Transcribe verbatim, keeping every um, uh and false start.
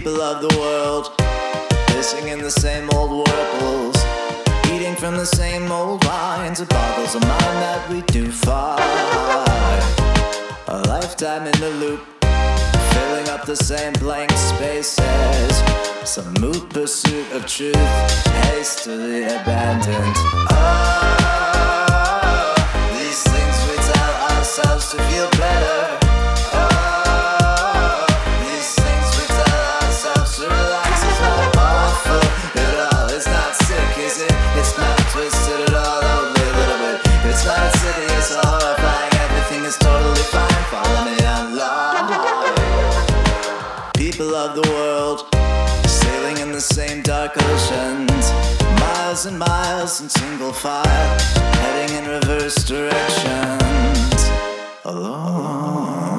People of the world, fishing in the same old whirlpools, eating from the same old wines. It boggles the mind that we do find a lifetime in the loop, filling up the same blank spaces. Some mood pursuit of truth, hastily abandoned. Oh, these things we tell ourselves to feel better. Oh, these things we tell ourselves to relax. It's not awful at all, it's not sick, is it? It's not twisted at all, only a little bit. It's not city, it's horrifying. Everything is totally fine, follow me online. People of the world, sailing in the same dark oceans, miles and miles in single file, heading in reverse directions, alone.